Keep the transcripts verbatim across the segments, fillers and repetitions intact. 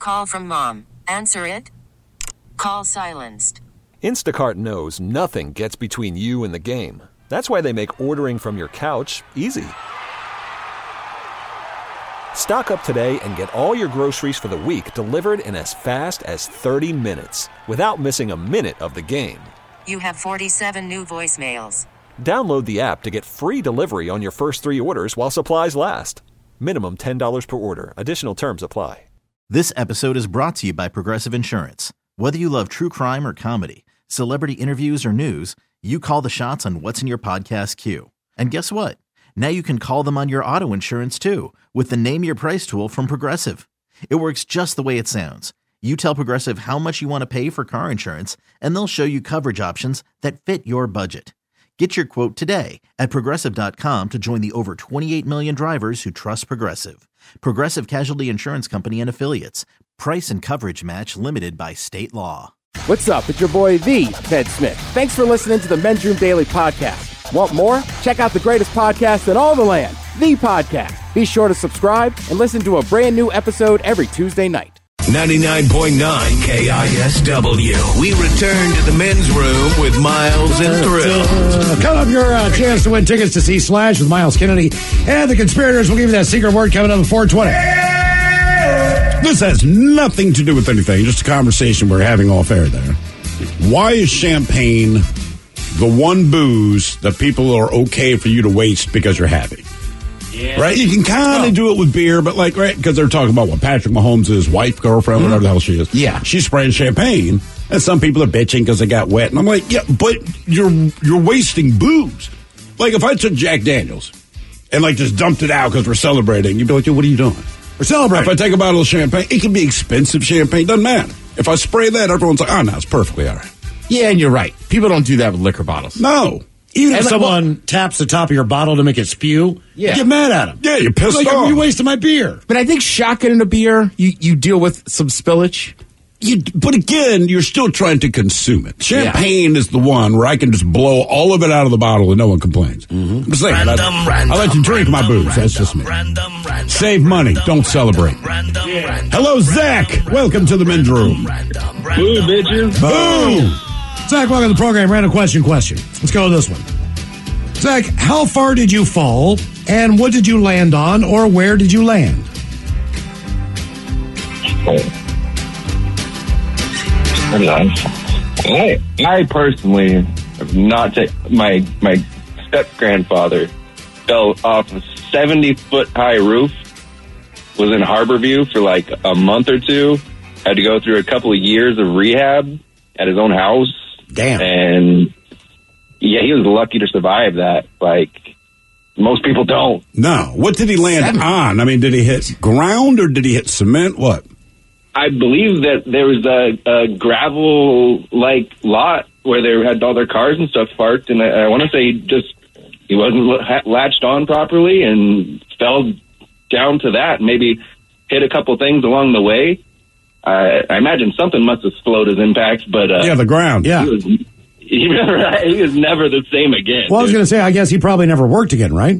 Call from mom. Answer it. Call silenced. Instacart knows nothing gets between you and the game. That's why they make ordering from your couch easy. Stock up today and get all your groceries for the week delivered in as fast as thirty minutes without missing a minute of the game. You have forty-seven new voicemails. Download the app to get free delivery on your first three orders while supplies last. Minimum ten dollars per order. Additional terms apply. This episode is brought to you by Progressive Insurance. Whether you love true crime or comedy, celebrity interviews or news, you call the shots on what's in your podcast queue. And guess what? Now you can call them on your auto insurance too with the Name Your Price tool from Progressive. It works just the way it sounds. You tell Progressive how much you want to pay for car insurance, and they'll show you coverage options that fit your budget. Get your quote today at Progressive dot com to join the over twenty-eight million drivers who trust Progressive. Progressive Casualty Insurance Company and Affiliates. Price and coverage match limited by state law. What's up? It's your boy, the Ted Smith. Thanks for listening to the Men's Room Daily Podcast. Want more? Check out the greatest podcast in all the land, The Podcast. Be sure to subscribe and listen to a brand new episode every Tuesday night. ninety-nine point nine K I S W. We return to the men's room with Miles and Thrill. Coming up, your uh, chance to win tickets to see Slash with Miles Kennedy. And the Conspirators will give you that secret word coming up at four twenty. This has nothing to do with anything, just a conversation we're having off air there. Why is champagne the one booze that people are okay for you to waste because you're happy? Yeah. Right? You can kind of oh. do it with beer, but like, right, because they're talking about what Patrick Mahomes' wife, girlfriend, mm-hmm. whatever the hell she is. Yeah. She's spraying champagne, and some people are bitching because they got wet. And I'm like, yeah, but you're you're wasting booze. Like, if I took Jack Daniels and, like, just dumped it out because we're celebrating, you'd be like, dude, what are you doing? We're celebrating. If I take a bottle of champagne, it can be expensive champagne, doesn't matter. If I spray that, everyone's like, oh, no, it's perfectly all right. Yeah, and you're right. People don't do that with liquor bottles. No. Even if like, someone well, taps the top of your bottle to make it spew, yeah. you get mad at them. Yeah, you're pissed like, off. You wasted my beer. But I think shotgunning a beer, you, you deal with some spillage. You, but again, you're still trying to consume it. Champagne yeah. is the one where I can just blow all of it out of the bottle and no one complains. Mm-hmm. I'm saying, random, I, random, I let you drink random, my booze. Random, That's just me. Random, random, Save money. Don't celebrate. Random, yeah. random, Hello, Zach. Random, welcome to the men's room. Boo, bitches. Boom. Zach, welcome to the program. Random question question. Let's go with this one. Zach, how far did you fall, and what did you land on, or where did you land? Oh. I, I personally have not taken my my step grandfather fell off a seventy foot high roof, was in Harborview for like a month or two, had to go through a couple of years of rehab at his own house. Damn. And yeah, he was lucky to survive that. Like, most people don't. No. What did he land Seven. on? I mean, did he hit ground or did he hit cement? What? I believe that there was a, a gravel-like lot where they had all their cars and stuff parked, and I, I want to say he just he wasn't latched on properly and fell down to that. Maybe hit a couple things along the way. I, I imagine something must have slowed his impact, but uh, yeah, the ground. Yeah, he was, he, never, he was never the same again. Well, dude. I was going to say, I guess he probably never worked again, right?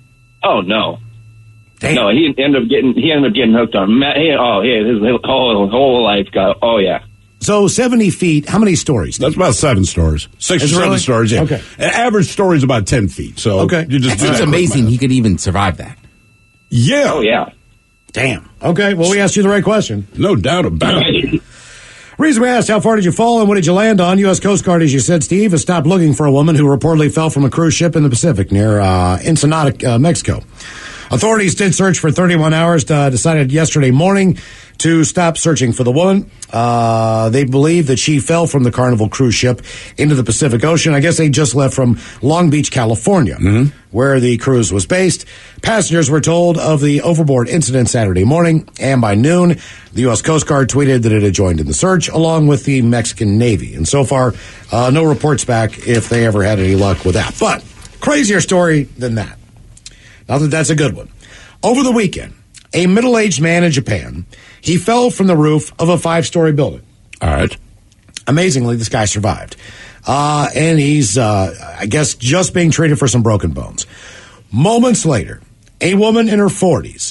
Oh no. Damn. No, he ended up getting he ended up getting hooked on. He, oh, yeah, his whole whole life got. Oh, yeah. So seventy feet. How many stories? That's about seven stories. Six Is or seven really? stories. Yeah. Okay. An average story is about ten feet. So okay, you just That's amazing. He could even survive that. Yeah. Oh yeah. Damn. Okay. Well, we asked you the right question. No doubt about it. Reason we asked, how far did you fall and what did you land on? U S Coast Guard, as you said, Steve, has stopped looking for a woman who reportedly fell from a cruise ship in the Pacific near uh, Ensenada, uh, Mexico. Authorities did search for thirty-one hours, uh, decided yesterday morning to stop searching for the woman. Uh, they believe that she fell from the Carnival cruise ship into the Pacific Ocean. I guess they just left from Long Beach, California, mm-hmm. where the cruise was based. Passengers were told of the overboard incident Saturday morning, and by noon, the U S Coast Guard tweeted that it had joined in the search, along with the Mexican Navy. And so far, uh, no reports back if they ever had any luck with that. But crazier story than that. Now that that's a good one. Over the weekend, a middle-aged man in Japan, he fell from the roof of a five-story building. All right. Amazingly, this guy survived. Uh, and he's, uh, I guess, just being treated for some broken bones. Moments later, a woman in her forties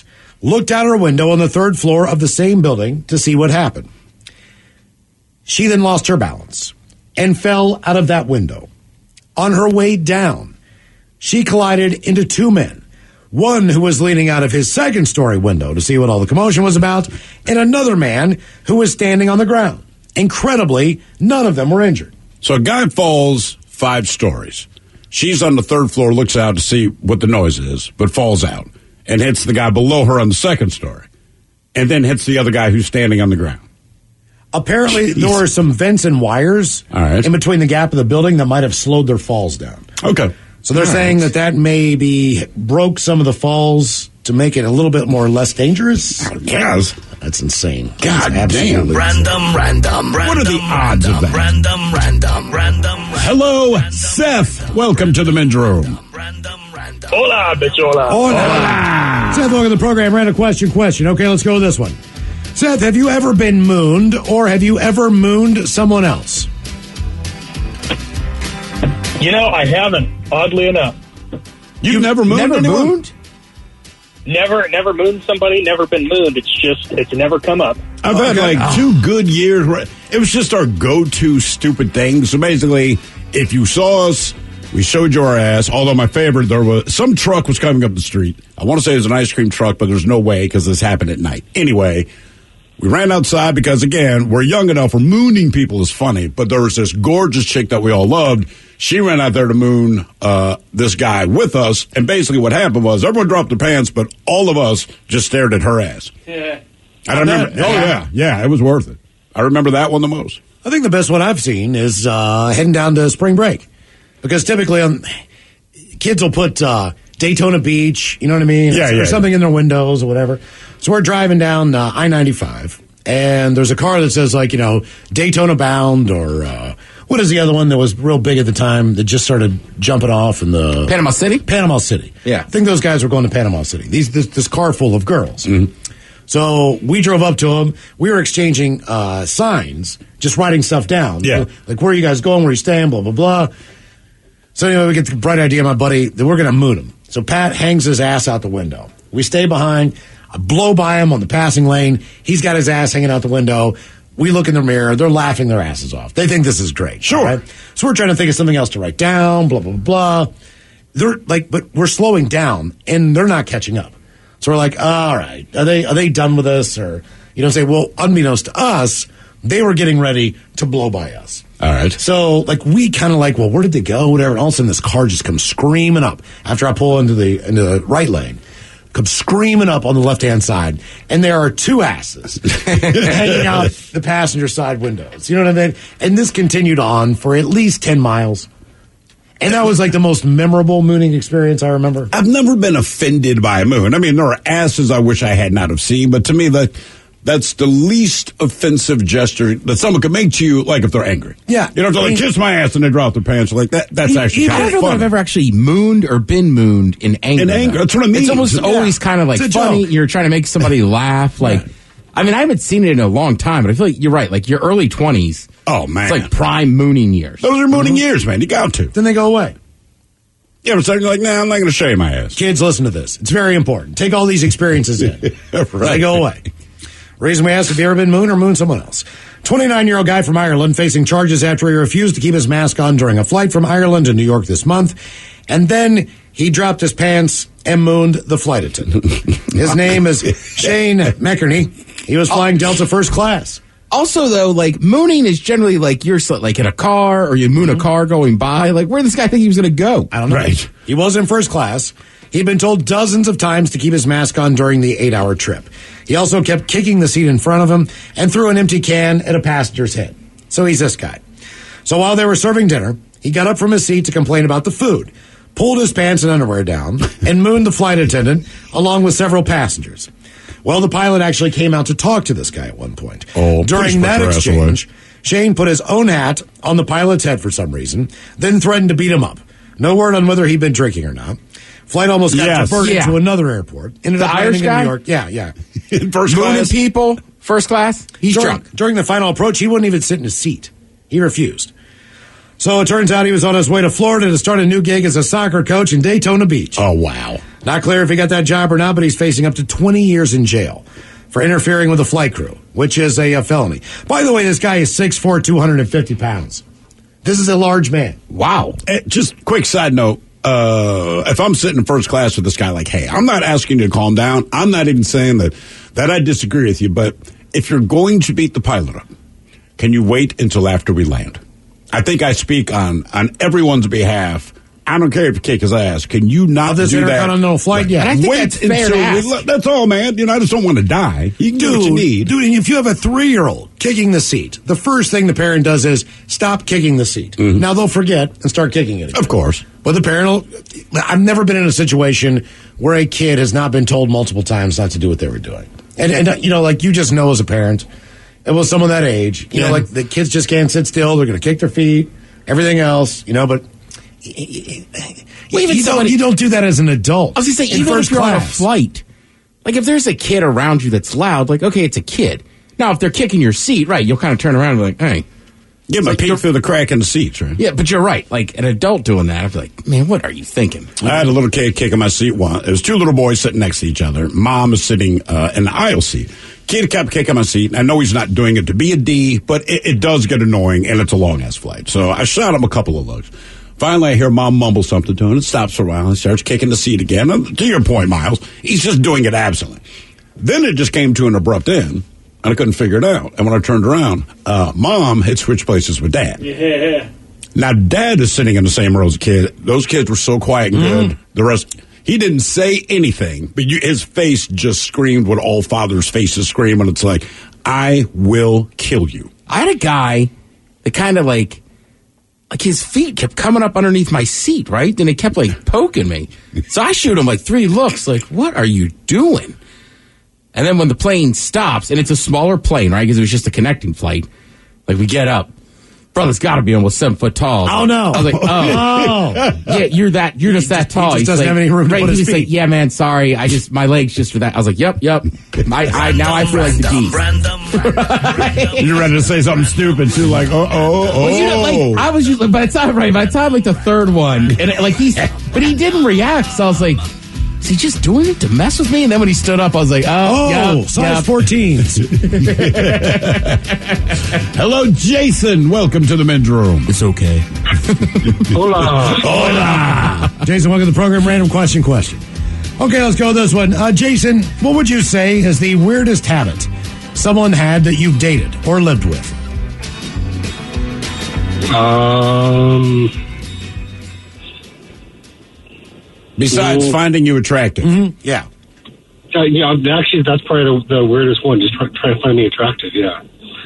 looked out her window on the third floor of the same building to see what happened. She then lost her balance and fell out of that window. On her way down, she collided into two men. One who was leaning out of his second story window to see what all the commotion was about, and another man who was standing on the ground. Incredibly, none of them were injured. So a guy falls five stories. She's on the third floor, looks out to see what the noise is, but falls out and hits the guy below her on the second story, and then hits the other guy who's standing on the ground. Apparently, Jeez. there were some vents and wires All right. in between the gap of the building that might have slowed their falls down. Okay. So they're All saying right. that that maybe broke some of the falls to make it a little bit more less dangerous. I guess. That's insane. God That's damn. absolutely Random, random, random. What are the odds of that? Random, random, random. Hello, Seth. Welcome to the men's room. Random, random. Hola, bichola. Hola. Seth, welcome to the program. Random question, question. Okay, let's go with this one. Seth, have you ever been mooned, or have you ever mooned someone else? You know, I haven't, oddly enough. You've, never mooned Never anyone? mooned? Never, never mooned somebody, never been mooned. It's just, it's never come up. I've had Okay. like two good years where it was just our go-to stupid thing. So basically, if you saw us, we showed you our ass. Although my favorite, there was some truck was coming up the street. I want to say it was an ice cream truck, but there's no way because this happened at night. Anyway, we ran outside because, again, we're young enough where mooning people is funny. But there was this gorgeous chick that we all loved. She ran out there to moon uh, this guy with us. And basically what happened was everyone dropped their pants, but all of us just stared at her ass. Yeah. I remember. that- Oh, yeah. Yeah, it was worth it. I remember that one the most. I think the best one I've seen is uh, heading down to spring break. Because typically um, kids will put uh, Daytona Beach, you know what I mean? Yeah, or yeah, something in their windows or whatever. So we're driving down uh, I ninety-five, and there's a car that says, like, you know, Daytona bound, or uh, what is the other one that was real big at the time that just started jumping off in the... Panama City? Panama City. Yeah. I think those guys were going to Panama City. These This, this car full of girls. So we drove up to them. We were exchanging uh, signs, just writing stuff down. Yeah. Like, where are you guys going? Where are you staying? Blah, blah, blah. So anyway, we get the bright idea, my buddy, that we're going to moon him. So Pat hangs his ass out the window. We stay behind. I blow by him on the passing lane. He's got his ass hanging out the window. We look in the mirror. They're laughing their asses off. They think this is great. Sure. Right? So we're trying to think of something else to write down, blah, blah, blah, blah. They're like, but we're slowing down, and they're not catching up. So we're like, all right, are they are they done with us? Or, you know, say, well, unbeknownst to us, they were getting ready to blow by us. All right. So, like, we kind of like, well, where did they go? Whatever. And all of a sudden, this car just comes screaming up after I pull into the into the right lane. Comes screaming up on the left-hand side. And there are two asses hanging out the passenger side windows. You know what I mean? And this continued on for at least ten miles. And that was like the most memorable mooning experience I remember. I've never been offended by a moon. I mean, there are asses I wish I had not have seen, but to me, that that's the least offensive gesture that someone could make to you, like if they're angry. Yeah. You know, if they're like, kiss my ass, and they drop their pants. Like, that. that's E- actually I kind don't of know that fun. I've ever actually mooned or been mooned in anger. In anger, though. that's what I mean. It's almost Yeah. always kind of like It's a funny. joke. You're trying to make somebody laugh. Like, I mean, I haven't seen it in a long time, but I feel like you're right. Like your early twenties. Oh, man. It's like prime mooning years. Those are mooning years, man. You got to. Then they go away. Yeah, but you're like, nah, I'm not going to show you my ass. Kids, listen to this. It's very important. Take all these experiences in. Right. They go away. Reason we asked if you ever been mooned or mooned someone else. twenty-nine-year-old guy from Ireland facing charges after he refused to keep his mask on during a flight from Ireland to New York this month. And then he dropped his pants and mooned the flight attendant. His name is Shane McInerney. He was flying Delta first class. Also, though, like mooning is generally like you're so- like in a car or you moon a car going by. Like, where did this guy think he was going to go? I don't know. Right. He was in first class. He'd been told dozens of times to keep his mask on during the eight-hour trip. He also kept kicking the seat in front of him and threw an empty can at a passenger's head. So he's this guy. So while they were serving dinner, he got up from his seat to complain about the food, pulled his pants and underwear down, and mooned the flight attendant along with several passengers. Well, the pilot actually came out to talk to this guy at one point. Oh, please During put that your ass exchange, Shane put his own hat on the pilot's head for some reason, then threatened to beat him up. No word on whether he'd been drinking or not. Flight almost got Yes. diverted Yeah. to another airport. Ended The up Irish landing in guy? New York. Yeah, yeah. In first Mooning class. people, first class. He's during, drunk. During the final approach, he wouldn't even sit in his seat. He refused. So it turns out he was on his way to Florida to start a new gig as a soccer coach in Daytona Beach. Oh, wow. Not clear if he got that job or not, but he's facing up to twenty years in jail for interfering with a flight crew, which is a, a felony. By the way, this guy is six foot four, two hundred fifty pounds. This is a large man. Wow. Uh, just quick side note. Uh, if I'm sitting in first class with this guy, like, hey, I'm not asking you to calm down. I'm not even saying that, that I disagree with you. But if you're going to beat the pilot up, can you wait until after we land? I think I speak on, on everyone's behalf. I don't care if you kick his ass. Can you not this do that? Intercontinental flight, yeah. And I think Wait that's fair to ask. we, that's all, man. You know, I just don't want to die. You can Dude, do what you need. dude, and if you have a three-year-old kicking the seat, the first thing the parent does is stop kicking the seat. Mm-hmm. Now they'll forget and start kicking it again. Of course. But the parent will, I've never been in a situation where a kid has not been told multiple times not to do what they were doing. And, and you know, like you just know as a parent, it was someone that age, you Yeah. know, like the kids just can't sit still. They're going to kick their feet, everything else, you know, but Well, even you, don't, somebody- you don't do that as an adult. I was going to say, in even first if you're on a class. flight, like if there's a kid around you that's loud, like, okay, it's a kid. Now, if they're kicking your seat, right, you'll kind of turn around and be like, hey. Give him like a peek you're- through the crack in the seats, right? Yeah, but you're right. Like an adult doing that, I'd be like, man, what are you thinking? I had a little kid kicking my seat once. It was two little boys sitting next to each other. Mom is sitting uh, in the aisle seat. Kid kept kicking my seat. I know he's not doing it to be a D, but it, it does get annoying, and it's a long-ass flight. So I shot him a couple of looks. Finally, I hear Mom mumble something to him. It stops for a while. He starts kicking the seat again. And to your point, Miles, he's just doing it absently. Then it just came to an abrupt end, and I couldn't figure it out. And when I turned around, uh, Mom had switched places with Dad. Yeah. Now, Dad is sitting in the same row as a kid. Those kids were so quiet and good. Mm. The rest, he didn't say anything, but you, his face just screamed what all fathers' faces scream, and it's like, I will kill you. I had a guy that kind of like, like his feet kept coming up underneath my seat, right? And it kept like poking me. So I shoot him like three looks, like, what are you doing? And then when the plane stops, and it's a smaller plane, right? Because it was just a connecting flight. Like we get up, brother's got to be almost seven foot tall. Oh, no. I was like, oh, Oh. yeah, you're that, you're just that tall. just He's doesn't like, have any room to right, put he his was like, feet. yeah, man, sorry, I just my legs just for that. I was like, yep, yep. I, I now I feel like the D. You're ready to say something stupid, too, like, oh, oh, oh. Well, you know, like I was usually by the time right by the time like the third one, and it, like he's, but he didn't react. So I was like, is he just doing it to mess with me? And then when he stood up, I was like, oh, Oh, yeah, size yeah. fourteens. Hello, Jason. Welcome to the men's room. It's okay. Hola. Hola. Jason, welcome to the program. Random question question. Okay, let's go with this one. Uh, Jason, what would you say is the weirdest habit someone had that you've dated or lived with? Um, Besides Well- finding you attractive. Yeah. uh, yeah, actually, that's probably the, the weirdest one. Just try, trying to find me attractive. Yeah.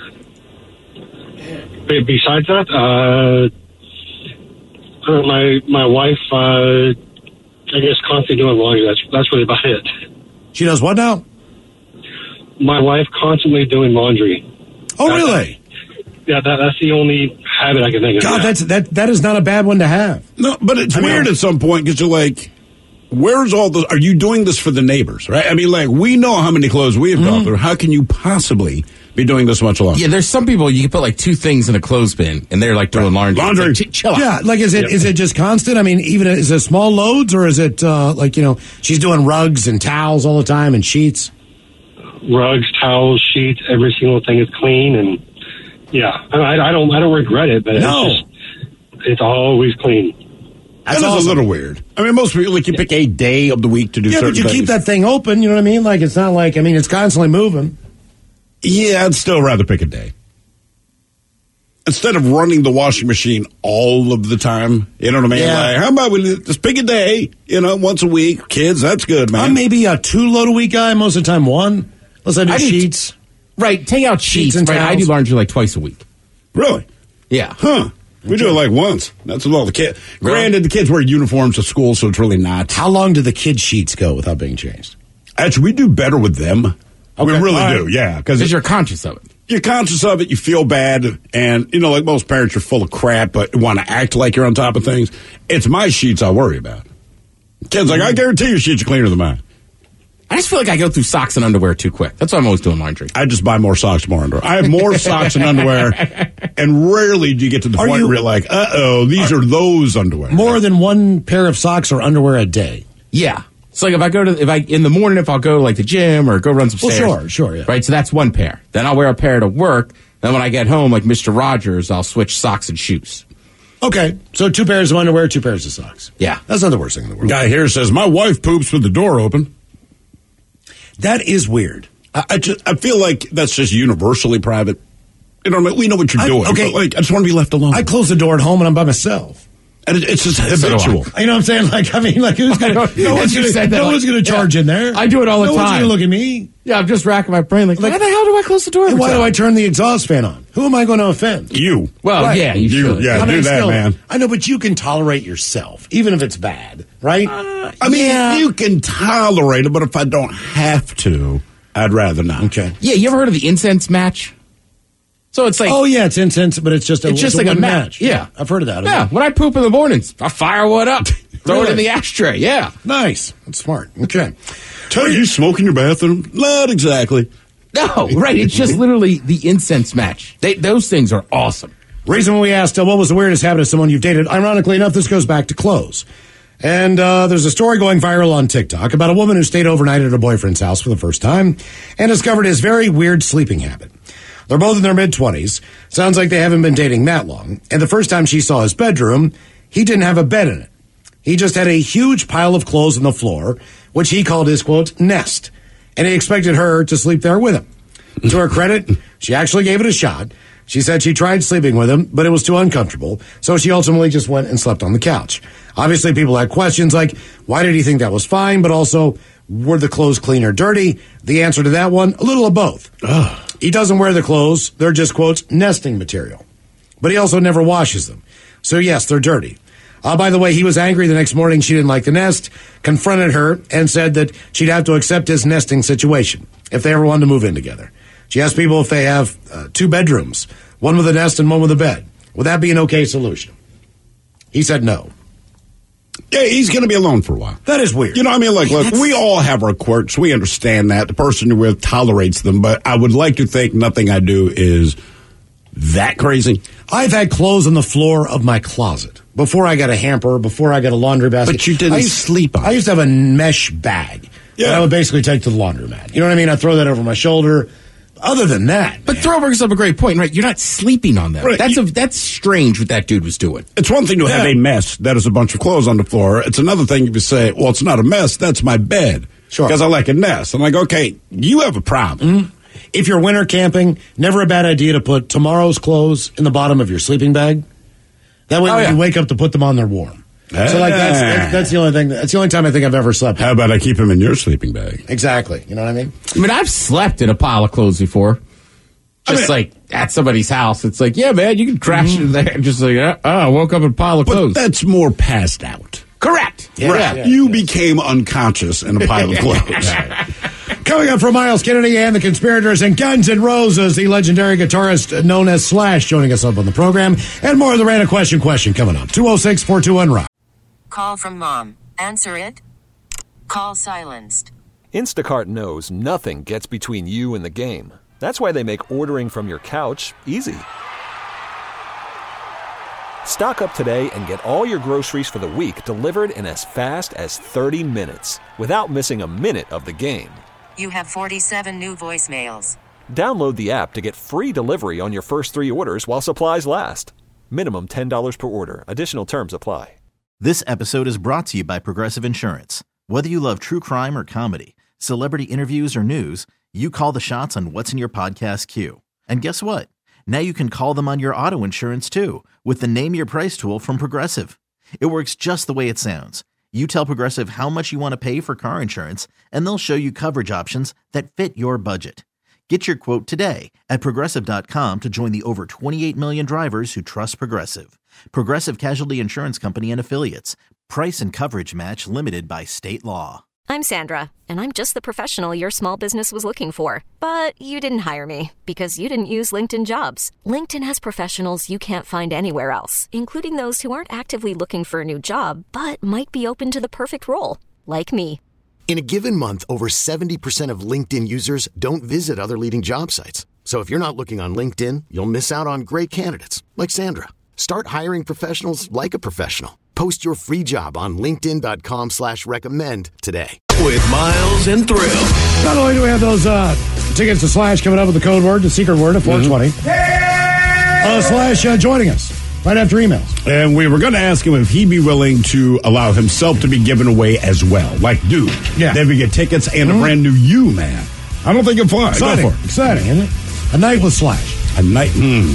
Be- Besides that, uh, uh, my my wife, uh, I guess, constantly doing laundry. That's that's really about it. She does what now? My wife constantly doing laundry. Oh, That- really? Yeah, that, that's the only habit I can think of. God, yeah. that's that. That is not a bad one to have. No, but it's I mean- weird at some point because you're like, where's all the, are you doing this for the neighbors, right? I mean, like, we know how many clothes we have gone through. How can you possibly be doing this much longer? Yeah, there's some people you can put like two things in a clothespin, and they're like doing laundry. Laundry. It's like, ch- chill out. Yeah, like is it is it just constant? I mean, even is it small loads or is it uh, like you know she's doing rugs and towels all the time and sheets? Rugs, towels, sheets, every single thing is clean, and yeah, I, I don't I don't regret it, but No. it's just, it's always clean. That's that is awesome. a little weird. I mean, most people, like, you pick a day of the week to do Yeah, certain but you things. keep that thing open. You know what I mean? Like it's not like I mean it's constantly moving. Yeah, I'd still rather pick a day. Instead of running the washing machine all of the time, you know what I mean? Yeah. Like, how about we just pick a day, you know, once a week? Kids, that's good, man. I'm maybe a two load a week guy. Most of the time, one. Unless I do I do- sheets. Right, take out Sheets sheets. and Right, I do towels. laundry like twice a week. Really? Yeah. Huh. We do it like once. That's all the kids. Granted, the kids wear uniforms to school, so it's really not. How long do the kid sheets go without being changed? Actually, we do better with them. We Okay. really All do, right. yeah. Because Because you're conscious of it. you're conscious of it, you feel bad, and, you know, like most parents, you're full of crap, but want to act like you're on top of things. It's my sheets I worry about. Kids, like, I guarantee your sheets are cleaner than mine. I just feel like I go through socks and underwear too quick. That's why I'm always doing laundry. I just buy more socks, more underwear. I have more socks and underwear, and rarely do you get to the Are point you- where you're like, uh-oh, these are, those underwear. More than one pair of socks or underwear a day. Yeah. So like if I go to, if I, in the morning, if I'll go to like the gym or go run some Well, stairs. sure, sure, yeah. Right, so that's one pair. Then I'll wear a pair to work. Then when I get home, like Mister Rogers, I'll switch socks and shoes. Okay, so two pairs of underwear, two pairs of socks. Yeah. That's not the worst thing in the world. Guy here says, my wife poops with the door open. That is weird. I, I, just, I feel like that's just universally private. You know what I mean? We know what you're I- doing. okay. But like, I just want to be left alone. I close the door at home and I'm by myself. and it, it's just So do habitual. You know what I'm saying? Like, I mean, like, who's gonna, I no know. one's You gonna, said that, no like, one's gonna yeah. charge in there. I do it all the no one's time. gonna look at me. Yeah, I'm just racking my brain. Like, Like- why the hell do I close the door? And every why do time? I turn the exhaust fan on? Who am I going to offend? You. Well, Right. yeah, you, You- should. yeah. I do mean, that, still, man. I know, but you can tolerate yourself, even if it's bad, right? Uh, I mean, yeah. you can tolerate it, but if I don't have to, I'd rather not. Okay. Yeah, you ever heard of the incense match? So it's like, Oh yeah, it's incense, but it's just a, it's just a like a one match. Yeah. I've heard of that. yeah, when I poop in the mornings, I fire one up, throw it Really? in the ashtray. Yeah. Nice. That's smart. Okay. Tell you smoke in your bathroom? Not exactly. No, right. It's just literally the incense match. They, those things are awesome. Reason we asked, uh, what was the weirdest habit of someone you've dated? Ironically enough, this goes back to clothes. And uh, there's a story going viral on TikTok about a woman who stayed overnight at her boyfriend's house for the first time and discovered his very weird sleeping habit. They're both in their mid-twenties. Sounds like they haven't been dating that long. And the first time she saw his bedroom, he didn't have a bed in it. He just had a huge pile of clothes on the floor, which he called his, quote, nest. And he expected her to sleep there with him. To her credit, she actually gave it a shot. She said she tried sleeping with him, but it was too uncomfortable, so she ultimately just went and slept on the couch. Obviously, people had questions like, why did he think that was fine, but also, were the clothes clean or dirty? The answer to that one, a little of both. Ugh. He doesn't wear the clothes. They're just, quote, nesting material. But he also never washes them. So, yes, they're dirty. Uh, by the way, he was angry the next morning she didn't like the nest, confronted her, and said that she'd have to accept his nesting situation if they ever wanted to move in together. She asked people if they have uh, two bedrooms, one with a nest and one with a bed. Would that be an okay solution? He said no. Yeah, he's going to be alone for a while. That is weird. You know what I mean? Like, look, we all have our quirks. We understand that. The person you're with tolerates them, but I would like to think nothing I do is that crazy. I've had clothes on the floor of my closet before I got a hamper, before I got a laundry basket. But you didn't I used, sleep on I it. used to have a mesh bag that Yeah. I would basically take to the laundromat. You know what I mean? I throw that over my shoulder. Other than that, But man, Throw brings up a great point, right? You're not sleeping on them. Right. That's You- a, that's strange what that dude was doing. It's one thing to have Yeah. a mess that is a bunch of clothes on the floor. It's another thing if you say, well, it's not a mess, that's my bed. Sure. Because I like a nest. I'm like, okay, you have a problem. if you're winter camping, never a bad idea to put tomorrow's clothes in the bottom of your sleeping bag. That way, Oh, when yeah. you wake up to put them on, they're warm. So, like, that's, that's that's the only thing. That's the only time I think I've ever slept. How about I keep him in your sleeping bag? Exactly. You know what I mean? I mean, I've slept in a pile of clothes before. Just mean- like at somebody's house. It's like, yeah, man, you can crash in there. Just like, oh, I woke up in a pile of But clothes. that's more passed out. Correct. Yeah, right. yeah, you became unconscious in a pile of clothes. Coming up from Miles Kennedy and the Conspirators and Guns N' Roses, the legendary guitarist known as Slash joining us up on the program. And more of the Random Question question coming up. two oh six, four two one, rock. Call from mom. Answer it. Call silenced. Instacart knows nothing gets between you and the game. That's why they make ordering from your couch easy. Stock up today and get all your groceries for the week delivered in as fast as thirty minutes without missing a minute of the game. You have forty-seven new voicemails. Download the app to get free delivery on your first three orders while supplies last. Minimum ten dollars per order. Additional terms apply. This episode is brought to you by Progressive Insurance. Whether you love true crime or comedy, celebrity interviews or news, you call the shots on what's in your podcast queue. And guess what? Now you can call them on your auto insurance too with the Name Your Price tool from Progressive. It works just the way it sounds. You tell Progressive how much you want to pay for car insurance, and they'll show you coverage options that fit your budget. Get your quote today at Progressive dot com to join the over twenty-eight million drivers who trust Progressive. Progressive Casualty Insurance Company and Affiliates. Price and coverage match limited by state law. I'm Sandra, and I'm just the professional your small business was looking for. But you didn't hire me because you didn't use LinkedIn Jobs. LinkedIn has professionals you can't find anywhere else, including those who aren't actively looking for a new job, but might be open to the perfect role, like me. In a given month, over seventy percent of LinkedIn users don't visit other leading job sites. So if you're not looking on LinkedIn, you'll miss out on great candidates like Sandra. Start hiring professionals like a professional. Post your free job on linkedin.com slash recommend today. With Miles and Thrill. Not only do we have those uh, tickets to Slash coming up with the code word, the secret word of four twenty. Mm-hmm. Uh, Slash uh, joining us right after emails. And we were going to ask him if he'd be willing to allow himself to be given away as well. Like, dude, yeah. Then we get tickets and mm-hmm. a brand new you, man. I don't think it'll fly. Exciting. Go for it. Exciting, isn't it? A night with Slash. A night. Hmm.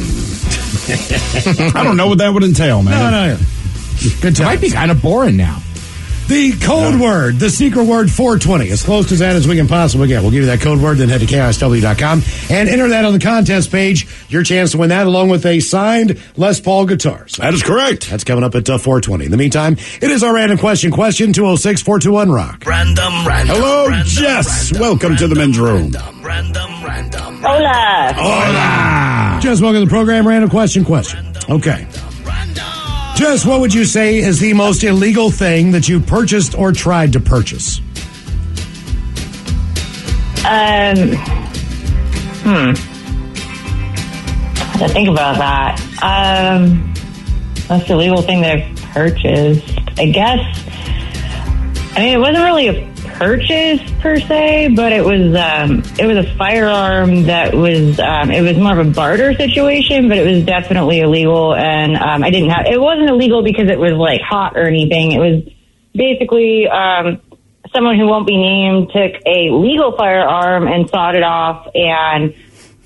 I don't know what that would entail, man. No, no, no. Good time. It might be kind of boring now. The code yeah. word, the secret word four twenty, as close to that as we can possibly get. We'll give you that code word, then head to K I S W dot com and enter that on the contest page. Your chance to win that along with a signed Les Paul guitar. So that is correct. That's coming up at uh, four twenty. In the meantime, it is our random question. Question two oh six, four two one, rock. Random, random. Hello, random, Jess. Random, Welcome random, to the men's room. Random, random, random. Hola. Hola. Jess, welcome to the program. Random question question. Okay. Jess, what would you say is the most illegal thing that you purchased or tried to purchase? Um, hmm. I have to think about that. Um, most illegal thing that I've purchased. I guess, I mean, it wasn't really a purchase per se, but it was um, it was a firearm that was um, it was more of a barter situation, but it was definitely illegal, and um, I didn't have it wasn't illegal because it was like hot or anything. It was basically um, someone who won't be named took a legal firearm and sawed it off and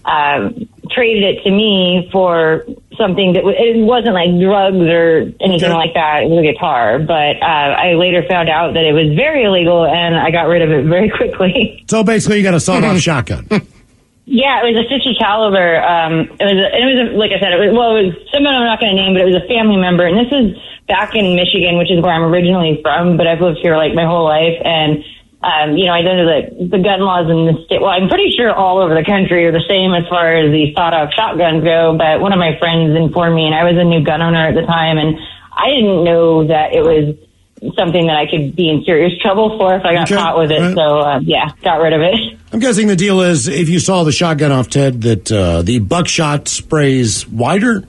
um, traded it to me for something that w- it wasn't like drugs or anything like that. It was a guitar, but uh, I later found out that it was very illegal, and I got rid of it very quickly. So basically, you got a sawed-off shotgun. Yeah, it was a fifty caliber. Um, it was, a, it was a, like I said, it was, well, it was someone I'm not going to name, but it was a family member, and this is back in Michigan, which is where I'm originally from, but I've lived here like my whole life, and Um, you know, I know that the gun laws in the state, well, I'm pretty sure all over the country are the same as far as the sawed-off shotguns go, but one of my friends informed me, and I was a new gun owner at the time, and I didn't know that it was something that I could be in serious trouble for if I got okay. caught with it, right. so, uh, yeah, got rid of it. I'm guessing the deal is, if you saw the shotgun off, Ted, that uh, the buckshot sprays wider?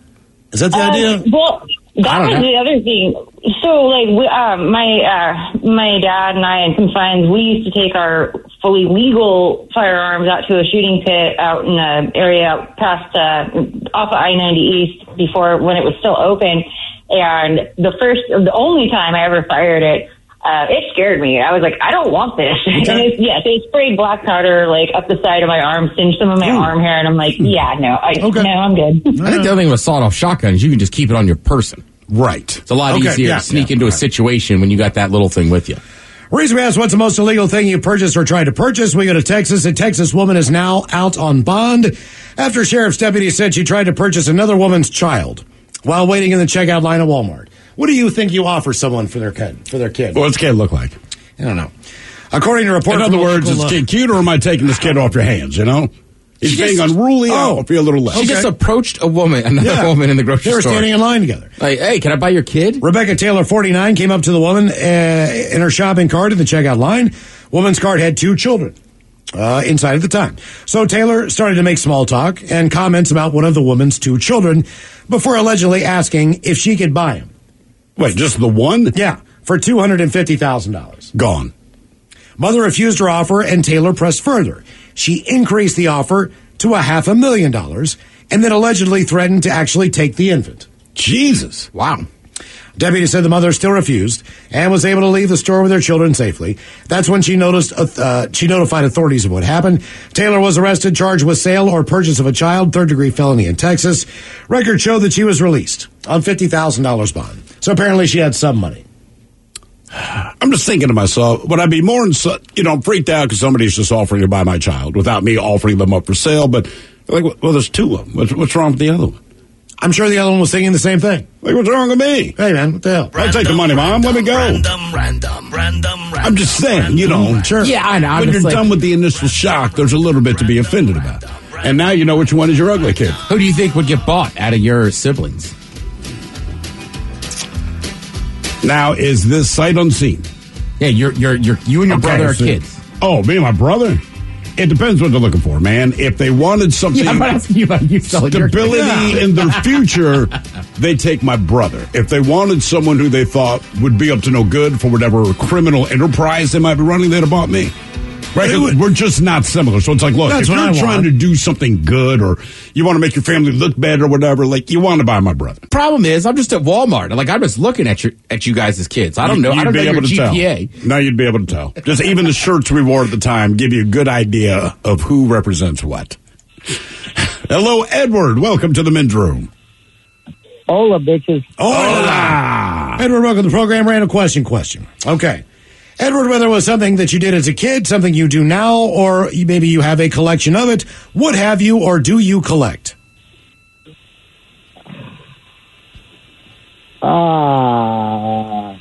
Is that the uh, idea? Well, that was know. the other thing. So, like, we, um, my uh, my dad and I and some friends, we used to take our fully legal firearms out to a shooting pit out in an area out past uh, off of I ninety East before when it was still open. And the first, the only time I ever fired it, uh, it scared me. I was like, I don't want this. Okay. And it, yeah, they sprayed black powder like up the side of my arm, singed some of my Ooh. arm hair, and I'm like, yeah, no, I, okay. no, I'm good. I think the other thing with sawed-off shotguns, you can just keep it on your person. Right. It's a lot okay, easier yeah, to sneak yeah, into right. a situation when you got that little thing with you. Reason we asked what's the most illegal thing you purchased or tried to purchase, we go to Texas. A Texas woman is now out on bond after a sheriff's deputy said she tried to purchase another woman's child while waiting in the checkout line at Walmart. What do you think you offer someone for their kid? For their kid? What's the kid look like? I don't know. According to reports, in other words, is the kid cute, or am I taking this kid off your hands? You know, he's being just, unruly. Oh, I'll be a little less. She okay. just approached a woman, another yeah. woman in the grocery store. They were store. standing in line together. Like, hey, can I buy your kid? Rebecca Taylor, forty-nine, came up to the woman uh, in her shopping cart at the checkout line. Woman's cart had two children uh, inside at the time. So Taylor started to make small talk and comments about one of the woman's two children before allegedly asking if she could buy him. Wait, just the one? Yeah, for two hundred fifty thousand dollars. Gone. Mother refused her offer, and Taylor pressed further. She increased the offer to a half a million dollars and then allegedly threatened to actually take the infant. Jesus. Wow. Deputy said the mother still refused and was able to leave the store with her children safely. That's when she noticed uh, she notified authorities of what happened. Taylor was arrested, charged with sale or purchase of a child, third-degree felony in Texas. Records showed that she was released on fifty thousand dollars bond. So apparently she had some money. I'm just thinking to myself, would I be more, insu- you know, freaked out because somebody's just offering to buy my child without me offering them up for sale? But, like, well, there's two of them. What's, what's wrong with the other one? I'm sure the other one was thinking the same thing. Like, what's wrong with me? Hey, man, what the hell? I'll take the money, Mom. Let me go. Random, random, random, random. I'm just saying, you know. Sure. Yeah, I know. When you're like, done with the initial shock, there's a little bit to be offended about. And now you know which one is your ugly kid. Who do you think would get bought out of your siblings? Now, is this sight unseen? Yeah, you're, you're, you're, you and your okay, brother are so, kids. Oh, me and my brother? It depends what they're looking for, man. If they wanted something, yeah, I'm not asking you about you selling stability your in their future, they take my brother. If they wanted someone who they thought would be up to no good for whatever criminal enterprise they might be running, they'd have bought me. Right? Would, we're just not similar. So it's like, look, if you're trying want. to do something good or you want to make your family look better or whatever, like, you want to buy my brother. Problem is, I'm just at Walmart. Like, I'm just looking at your at you guys as kids. I don't know. You'd I don't be know able your to G P A. Tell. No, you'd be able to tell. Just even the shirts we wore at the time give you a good idea of who represents what. Hello, Edward. Welcome to the men's room. Hola, bitches. Hola. Edward, welcome to the program. Random question question. Okay. Edward, whether it was something that you did as a kid, something you do now, or you, maybe you have a collection of it, what have you or do you collect? Uh,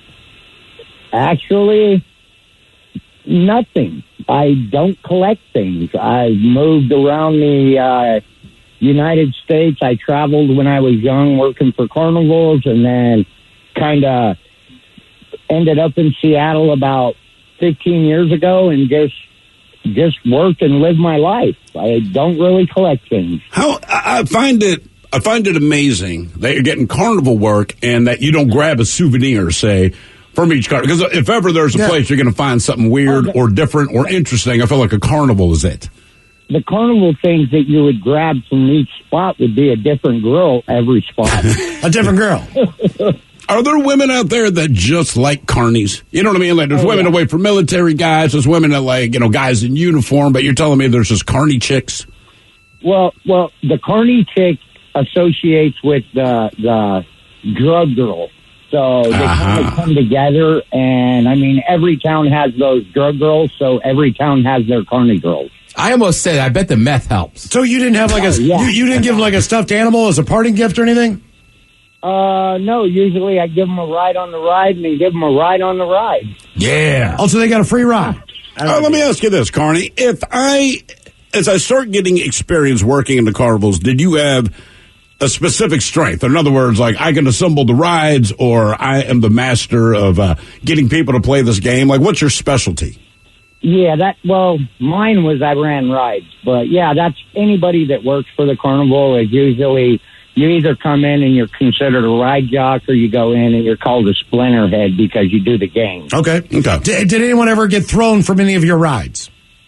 actually, nothing. I don't collect things. I moved around the uh, United States. I traveled when I was young working for carnivals, and then kind of ended up in Seattle about fifteen years ago and just just worked and lived my life. I don't really collect things. How I find it I find it amazing that you're getting carnival work and that you don't grab a souvenir, say, from each carnival. Because if ever there's a yeah. place you're going to find something weird okay. or different or interesting, I feel like a carnival is it. The carnival things that you would grab from each spot would be a different girl every spot. A different girl. Are there women out there that just like carnies? You know what I mean? Like, there's oh, women yeah. that wait for military guys. There's women that like, you know, guys in uniform. But you're telling me there's just carny chicks? Well, well, the carny chick associates with the the drug girl. So they uh-huh. kind of come together. And, I mean, every town has those drug girls. So every town has their carny girls. I almost said, I bet the meth helps. So you didn't have like a, oh, yeah. you, you didn't give like a stuffed animal as a parting gift or anything? Uh, no, usually I give them a ride on the ride and then give them a ride on the ride. Yeah. Also, they got a free ride. Uh, let me ask you this, Carney. If I, as I start getting experience working in the carnivals, did you have a specific strength? In other words, like, I can assemble the rides or I am the master of uh, getting people to play this game? Like, what's your specialty? Yeah, that, well, mine was I ran rides. But, yeah, that's anybody that works for the carnival is usually... You either come in and you're considered a ride jock, or you go in and you're called a splinterhead because you do the game. Okay. Okay. Did, did anyone ever get thrown from any of your rides?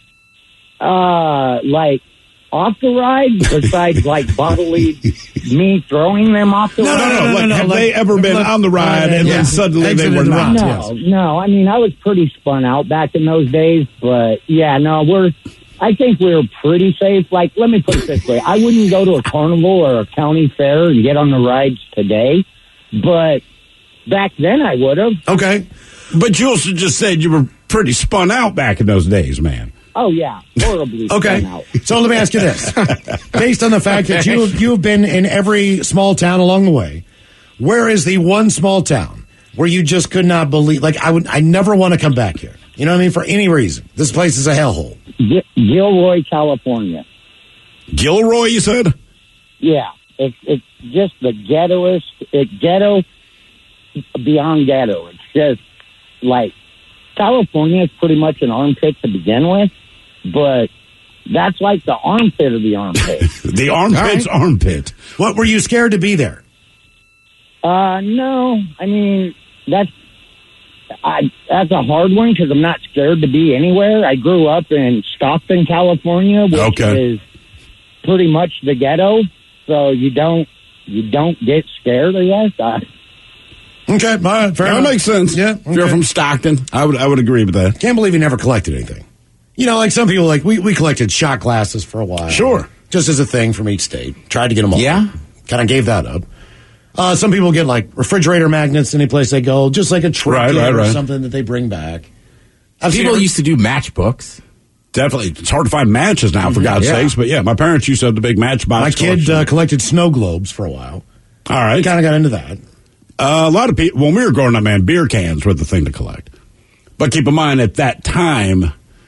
Uh, like off the ride, besides like bodily me throwing them off the no, ride? No, no, no. Like, no have like, they ever been like, on the ride and yeah. then suddenly they were not? No, no. I mean, I was pretty spun out back in those days, but yeah, no, we're... I think we were pretty safe. Like, let me put it this way. I wouldn't go to a carnival or a county fair and get on the rides today, but back then I would have. Okay. But you also just said you were pretty spun out back in those days, man. Oh, yeah. Horribly okay. spun out. So let me ask you this. Based on the fact that you, you've been in every small town along the way, where is the one small town where you just could not believe, like, I would, I never want to come back here? You know what I mean? For any reason. This place is a hellhole. Gilroy, California. Gilroy, you said? Yeah. It's it's just the ghettoest. It ghetto beyond ghetto. It's just like California is pretty much an armpit to begin with, but that's like the armpit of the armpit. The armpit's right. armpit. What, were you scared to be there? Uh, no. I mean, that's I, that's a hard one because I'm not scared to be anywhere. I grew up in Stockton, California, which okay. is pretty much the ghetto. So you don't you don't get scared, I guess. I, okay, all right, fair that enough. makes sense. Yeah, okay. If you're from Stockton, I would I would agree with that. Can't believe you never collected anything. You know, like some people, like we, we collected shot glasses for a while. Sure, just as a thing from each state. Tried to get them all. Yeah, kind of gave that up. Uh, some people get like refrigerator magnets any place they go, just like a trick right, right, or right. something that they bring back. I've people used to do matchbooks. Definitely. It's hard to find matches now, for God's yeah. sakes. But yeah, my parents used to have the big matchbox. My kid uh, collected snow globes for a while. All right. Kind of got into that. Uh, a lot of people, when we were growing up, man, beer cans were the thing to collect. But keep in mind, at that time,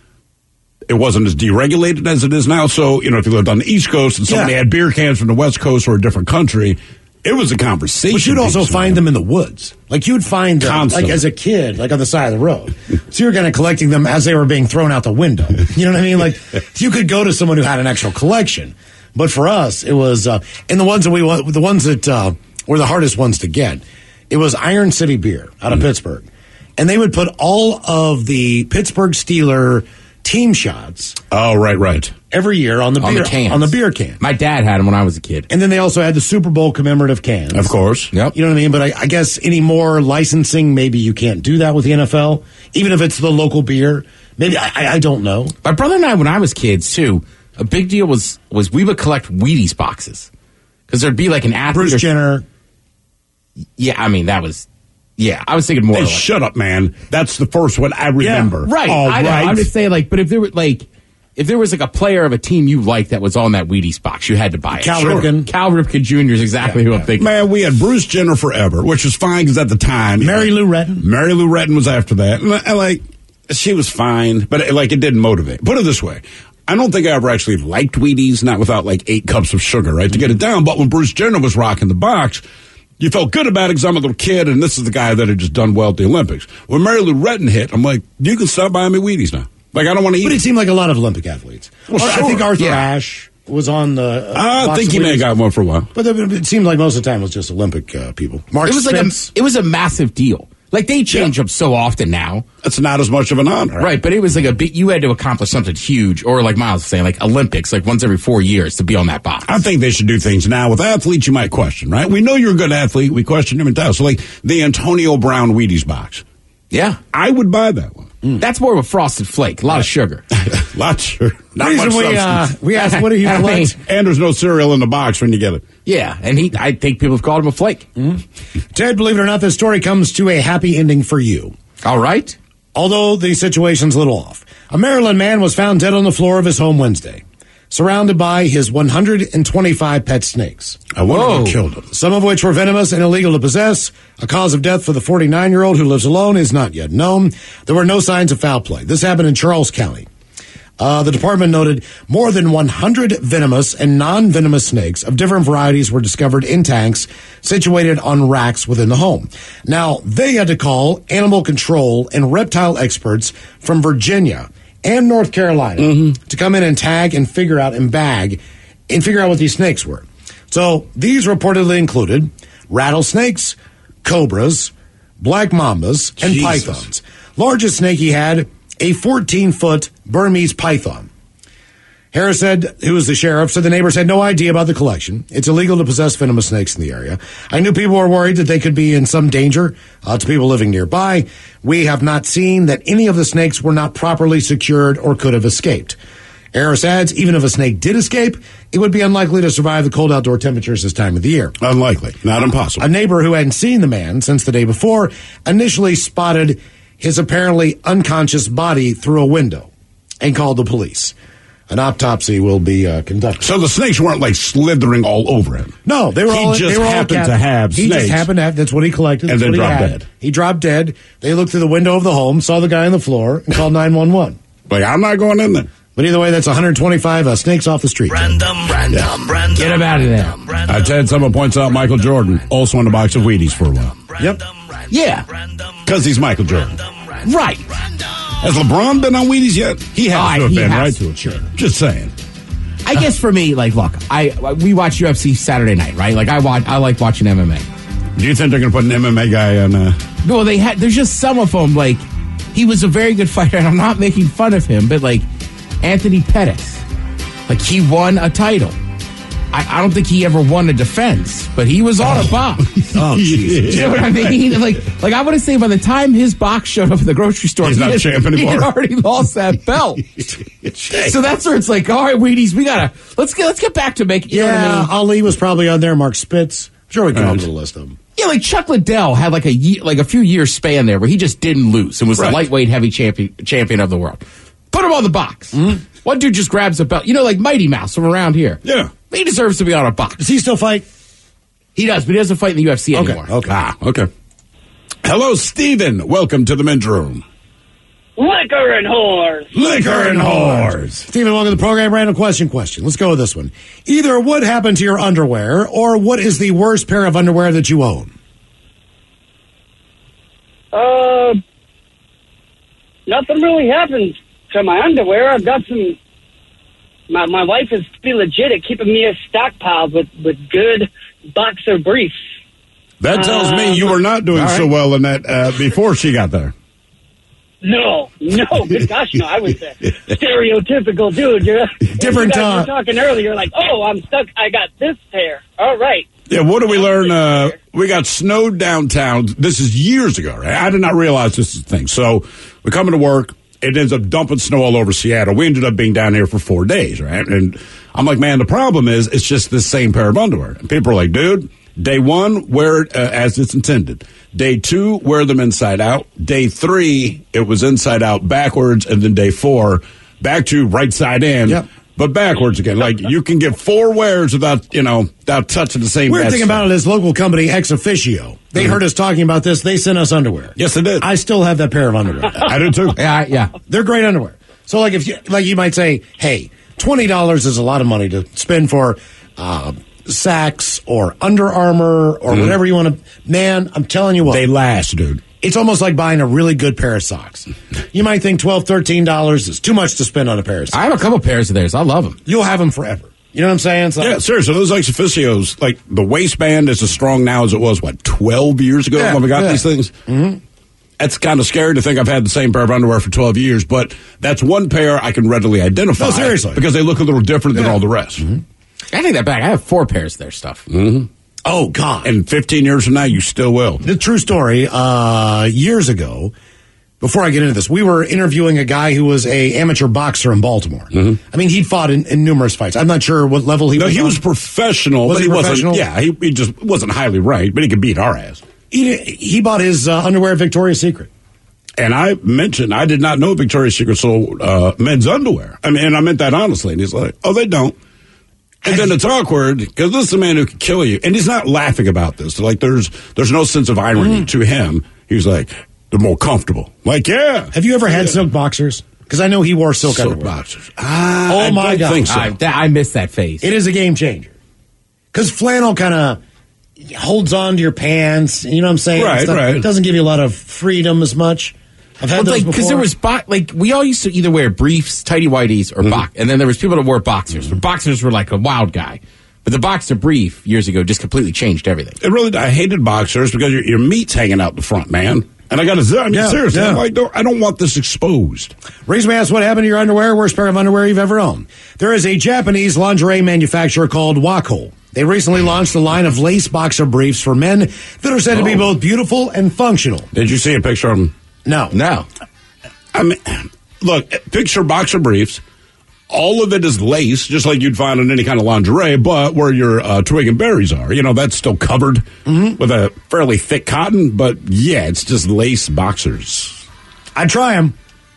it wasn't as deregulated as it is now. So, you know, if you lived on the East Coast and somebody yeah. had beer cans from the West Coast or a different country, it was a conversation. But you'd also find them in the woods. Like, you'd find them, Constantly. like, as a kid, like, on the side of the road. So you're kind of collecting them as they were being thrown out the window. You know what I mean? Like, you could go to someone who had an actual collection. But for us, it was, uh, and the ones that we, the ones that, uh, were the hardest ones to get. It was Iron City Beer out of mm. Pittsburgh. And they would put all of the Pittsburgh Steeler team shots. Oh, right, right. Every year on the on beer the cans. on the beer can. My dad had them when I was a kid. And then they also had the Super Bowl commemorative cans. Of course. Yep. You know what I mean? But I, I guess any more licensing, maybe you can't do that with the N F L, even if it's the local beer. Maybe I, I, I don't know. My brother and I, when I was kids too, a big deal was was we would collect Wheaties boxes because there'd be like an athlete. Bruce or, Jenner. Yeah, I mean that was. Yeah, I was thinking more. Hey, like, shut up, man. That's the first one I remember. Yeah, right. All I know. right. I'm just saying, like, but if there were like, if there was like a player of a team you liked that was on that Wheaties box, you had to buy it. Cal sure. Ripken. Cal Ripken Junior is exactly yeah, who yeah. I'm thinking. Man, we had Bruce Jenner forever, which was fine because at the time, Mary know, Lou Retton. Mary Lou Retton was after that, and, and like she was fine, but it, like it didn't motivate. Put it this way. I don't think I ever actually liked Wheaties, not without like eight cups of sugar, right, to get it down. But when Bruce Jenner was rocking the box, you felt good about it because I'm a little kid, and this is the guy that had just done well at the Olympics. When Mary Lou Retton hit, I'm like, you can stop buying me Wheaties now. Like, I don't want to eat But it it. seemed like a lot of Olympic athletes. Well, Or sure. I think Arthur Yeah. Ashe was on the... Uh, I box think of he may have Wheaties. got one for a while. But it seemed like most of the time it was just Olympic uh, people. Mark It was Spence. like a, it was a massive deal. Like they change Yeah. them so often now, It's not as much of an honor. right? But it was like a big. You had to accomplish something huge, or like Miles was saying, like Olympics, like once every four years to be on that box. I think they should do things now. With athletes, you might question, right? We know you're a good athlete. We question them in time. So, like the Antonio Brown Wheaties box. Yeah, I would buy that one. Mm. That's more of a frosted flake, a lot of sugar. Lots of sugar. Not Reason much we, uh, substance. we asked, what do you I collect? mean, And there's no cereal in the box when you get it. Yeah, and he, I think people have called him a flake. Ted, believe it or not, this story comes to a happy ending for you. All right. Although the situation's a little off. A Maryland man was found dead on the floor of his home Wednesday, surrounded by his one hundred twenty-five pet snakes. I wonder Whoa. what killed him. Some of which were venomous and illegal to possess. A cause of death for the forty-nine-year-old who lives alone is not yet known. There were no signs of foul play. This happened in Charles County. Uh, the department noted more than one hundred venomous and non-venomous snakes of different varieties were discovered in tanks situated on racks within the home. Now, they had to call animal control and reptile experts from Virginia and North Carolina Mm-hmm. to come in and tag and figure out and bag and figure out what these snakes were. So these reportedly included rattlesnakes, cobras, black mambas, and Jesus. pythons. Largest snake he had, a fourteen-foot Burmese python. Harris said, who was the sheriff, said the neighbors had no idea about the collection. It's illegal to possess venomous snakes in the area. I knew people were worried that they could be in some danger uh, to people living nearby. We have not seen that any of the snakes were not properly secured or could have escaped. Harris adds, even if a snake did escape, it would be unlikely to survive the cold outdoor temperatures this time of the year. Unlikely. Not impossible. A neighbor who hadn't seen the man since the day before initially spotted his apparently unconscious body through a window and called the police. An autopsy will be uh, conducted. So the snakes weren't like slithering all over him. No, they were He all. just they were all happened cat- to have He snakes. just happened to have. That's what he collected. And That's then what he dropped had. dead. He dropped dead. They looked through the window of the home, saw the guy on the floor, and called nine one one. Like, I'm not going in there. But either way, that's one hundred twenty-five uh, snakes off the street. Random, random, random. Get him out of there. Uh, Ted, someone points out Michael Jordan also in a box of Wheaties for a while. Yep. Yeah. Because he's Michael Jordan. Right. Has LeBron been on Wheaties yet? He has Oh, to have he been, has right? to have, sure. Just saying. I guess for me, like, look, I we watch U F C Saturday night, right? Like, I watch, I like watching M M A. Do you think they're going to put an M M A guy on? Uh... No, they had. There's just some of them. Like, he was a very good fighter, and I'm not making fun of him, but like Anthony Pettis, like he won a title. I, I don't think he ever won a defense, but he was on a box. Oh, Jesus. Do you know what I mean? Like, like I want to say, by the time his box showed up at the grocery store, He's he not had, champ anymore. He had already lost that belt. So that's where it's like, all right, Wheaties, we gotta let's get let's get back to making. You Yeah, know what I mean? Ali was probably on there. Mark Spitz. I'm sure we can come up with a list of them. Yeah, like Chuck Liddell had like a year, like a few years span there where he just didn't lose and was Right. the lightweight heavy champion champion of the world. Put him on the box. One dude just grabs a belt. You know, like Mighty Mouse from around here. Yeah. He deserves to be on a box. Does he still fight? He does, but he doesn't fight in the U F C Okay. anymore. Okay. Ah, okay. Hello, Steven. Welcome to the men's room. Liquor and whores. Liquor and whores. Stephen, welcome to the program. Random question question. Let's go with this one. Either what happened to your underwear or what is the worst pair of underwear that you own? Uh, nothing really happened to my underwear. I've got some. My my wife is pretty legit at keeping me a stockpiled with with good boxer briefs. That tells me you were not doing All so right. well in that uh, before she got there. No, no, good gosh, no. I was a stereotypical dude. You're, Different, you guys uh, were talking earlier, like, oh, I'm stuck. I got this pair. All right. Yeah, what did we learn? Uh, we got snowed downtown. This is years ago, right? I did not realize this is a thing. So we come into work. It ends up dumping snow all over Seattle. We ended up being down here for four days, right? And I'm like, man, the problem is it's just the same pair of underwear. And people are like, dude, day one, wear it uh, as it's intended. Day two, wear them inside out. Day three, it was inside out backwards. And then day four, back to right side in. Yep. But backwards again. Like, you can get four wears without, you know, without touching the same. Weird thing about it is local company Ex Officio. They Mhm. heard us talking about this. They sent us underwear. Yes, they did. I still have that pair of underwear. I do too. Yeah, yeah. They're great underwear. So, like, if you like, you might say, hey, twenty dollars is a lot of money to spend for uh, Saks or Under Armour or Mhm. whatever you want to. Man, I'm telling you what. They last, dude. It's almost like buying a really good pair of socks. You might think twelve dollars, thirteen dollars is too much to spend on a pair of socks. I have a couple pairs of theirs. I love them. You'll have them forever. You know what I'm saying? It's like, Yeah, seriously, those Ex Officios, like the waistband is as strong now as it was, what, twelve years ago Yeah, when we got yeah. these things? Mhm. That's kind of scary to think I've had the same pair of underwear for twelve years, but that's one pair I can readily identify. No, seriously. Because they look a little different than all the rest. I take that back. I have four pairs of their stuff. Mm-hmm. Oh, God. And fifteen years from now, you still will. The true story, uh, years ago, before I get into this, we were interviewing a guy who was a amateur boxer in Baltimore. I mean, he'd fought in, in numerous fights. I'm not sure what level he No, was he on. was professional, Was but he he, professional? wasn't. Yeah, he, he just wasn't highly ranked, but he could beat our ass. He, he bought his uh, underwear at Victoria's Secret. And I mentioned I did not know Victoria's Secret sold uh, men's underwear. I mean, and I meant that honestly. And he's like, "Oh, they don't." And then it's awkward because this is a man who could kill you, and he's not laughing about this. Like, there's there's no sense of irony Mm. to him. He's like, they're more comfortable. Like, yeah. Have you ever had silk boxers? Because I know he wore silk, Silk underwear. boxers. Ah, oh, I my don't God. think so. I, that, I missed that phase. It is a game changer. Because flannel kind of holds on to your pants. You know what I'm saying? Right, It's not- right. It doesn't give you a lot of freedom as much. I've had Well, those like, before. because there was bo- like we all used to either wear briefs, tighty whities, or box, and then there was people that wore boxers. But boxers were like a wild guy, but the boxer brief years ago just completely changed everything. It really, I hated boxers because your, your meat's hanging out the front, man. And I got to, I mean, Yeah, seriously, yeah. I'm like, don't, I don't want this exposed. Reason we asked what happened to your underwear, worst pair of underwear you've ever owned. There is a Japanese lingerie manufacturer called Wako. They recently launched a line of lace boxer briefs for men that are said to be Oh. both beautiful and functional. Did you see a picture of them? No. No. I mean, look, picture boxer briefs. All of it is lace, just like you'd find in any kind of lingerie, but where your uh, twig and berries are. You know, that's still covered with a fairly thick cotton, but yeah, it's just lace boxers. I'd try them.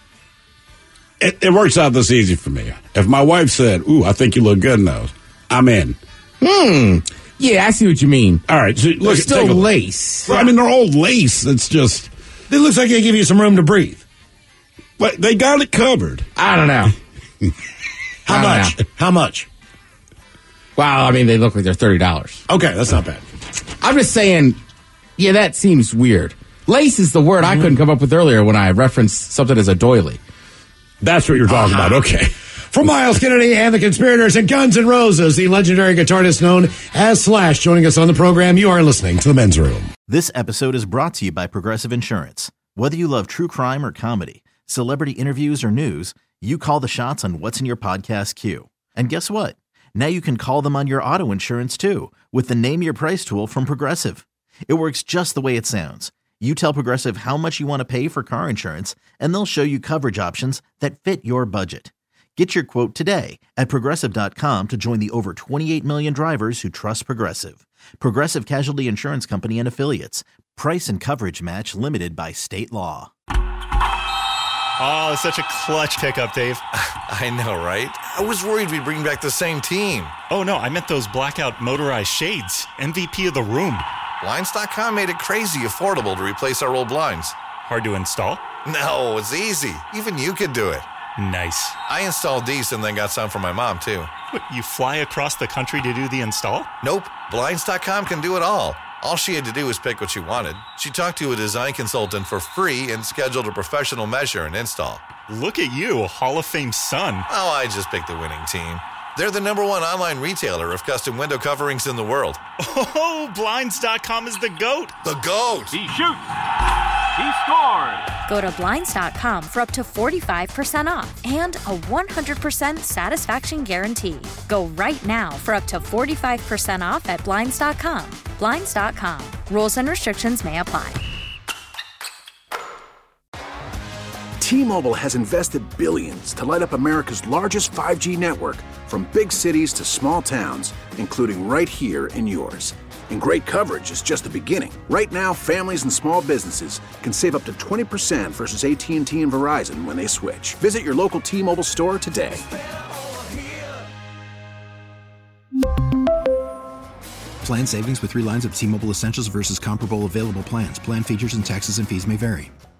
It, it works out this easy for me. If my wife said, ooh, I think you look good in those, I'm in. Hmm. Yeah, I see what you mean. All right. So They're look, still take a look. lace. Well, I mean, they're all lace. It's just, It looks like they give you some room to breathe. but they got it covered. I don't know. How I don't much? know. How much? Well, I mean, they look like they're thirty dollars. Okay, that's not bad. I'm just saying, yeah, that seems weird. Lace is the word I couldn't come up with earlier when I referenced something as a doily. That's what you're talking about. Okay. From Miles Kennedy and the Conspirators and Guns N' Roses, the legendary guitarist known as Slash, joining us on the program. You are listening to The Men's Room. This episode is brought to you by Progressive Insurance. Whether you love true crime or comedy, celebrity interviews or news, you call the shots on what's in your podcast queue. And guess what? Now you can call them on your auto insurance too with the Name Your Price tool from Progressive. It works just the way it sounds. You tell Progressive how much you want to pay for car insurance, and they'll show you coverage options that fit your budget. Get your quote today at Progressive dot com to join the over twenty-eight million drivers who trust Progressive. Progressive Casualty Insurance Company and Affiliates. Price and coverage match limited by state law. Oh, such a clutch pickup, Dave. I know, right? I was worried we'd bring back the same team. Oh, no, I meant those blackout motorized shades. M V P of the room. Blinds dot com made it crazy affordable to replace our old blinds. Hard to install? No, it's easy. Even you could do it. Nice. I installed these and then got some for my mom, too. What, you fly across the country to do the install? Nope. Blinds dot com can do it all. All she had to do was pick what she wanted. She talked to a design consultant for free and scheduled a professional measure and install. Look at you, Hall of Fame son. Oh, I just picked the winning team. They're the number one online retailer of custom window coverings in the world. Oh, Blinds dot com is the GOAT. The GOAT. He shoots. He scores. Go to Blinds dot com for up to forty-five percent off and a one hundred percent satisfaction guarantee. Go right now for up to forty-five percent off at Blinds dot com. Blinds dot com. Rules and restrictions may apply. T-Mobile has invested billions to light up America's largest five G network, from big cities to small towns, including right here in yours. And great coverage is just the beginning. Right now, families and small businesses can save up to twenty percent versus A T and T and Verizon when they switch. Visit your local T-Mobile store today. Plan savings with three lines of T-Mobile Essentials versus comparable available plans. Plan features and taxes and fees may vary.